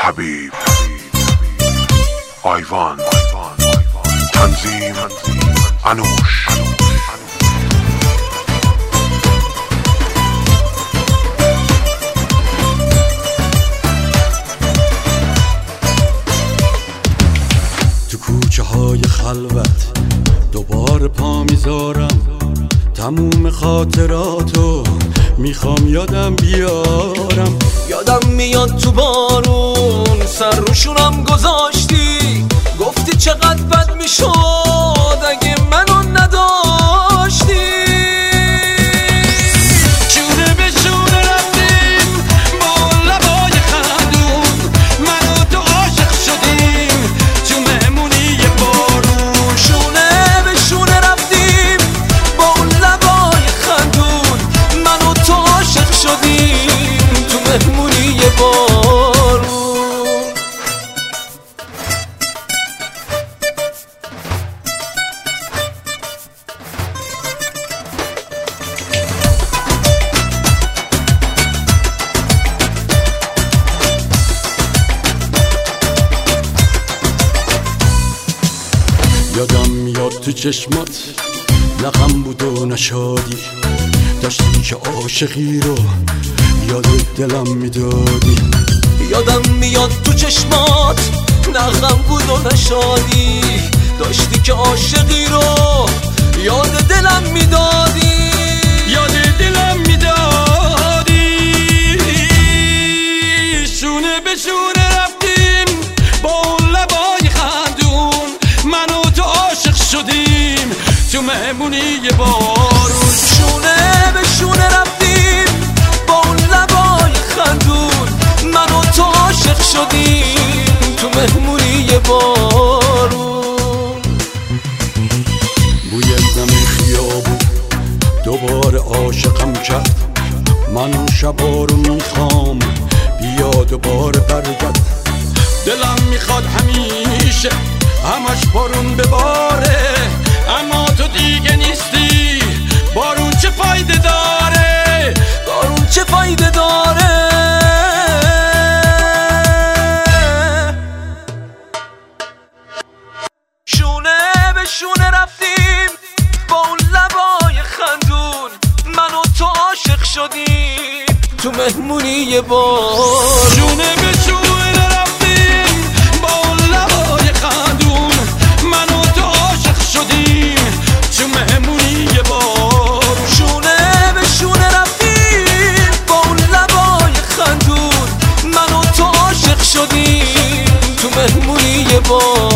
حبیب آیوان تنظیم انوش. تو کوچه های خلوت دوباره پا میذارم، تموم خاطراتو میخوام یادم بیارم. یادم میاد تو بارون سر روشونم گذاشتی، گفتی چقدر بد میشد اگه منو نداشتی. شونه به شونه رفتیم با لبای خندون، من و تو عاشق شدیم تو مهمونی بارون. شونه به شونه رفتیم با اون لبای خندون، من و تو عاشق شدیم تو مهمونی بارون. یادم میاد تو چشمات لغم بود و نشادی، داشتی که عاشقی رو یاد دلم میدادی. یادم میاد تو چشمات نغم بود و نشادی، داشتی که عاشقی رو یاد دلم میدادی. یاد دلم میدادی. شونه به شونه رفتیم با اون لبای خندون، من و تو عاشق شدیم تو مهمونی بارون. شونه به شونه رفتیم با اون لبای خندون، من و تو عاشق شدیم تو مهمونی بارون. بوی دم خیابون دوباره عاشقم کرد، من اون شبا رو میخوام بیا دوباره برگرد. دلم میخواد همیشه همش بارون بباره، اما تو دیگه نیستی. بارون چه فایده داره؟ بارون چه فایده داره؟ شونه به شونه رفتیم با اون لبای خندون، من و تو عاشق شدیم تو مهمونی بارون. شونه به شونه رفتیم با اون لبای خندون، من و تو عاشق شدیم تو مهمونی بارون. شونه به شونه رفتیم با اون لبای خندون، من و تو عاشق شدیم تو مهمونی بارون.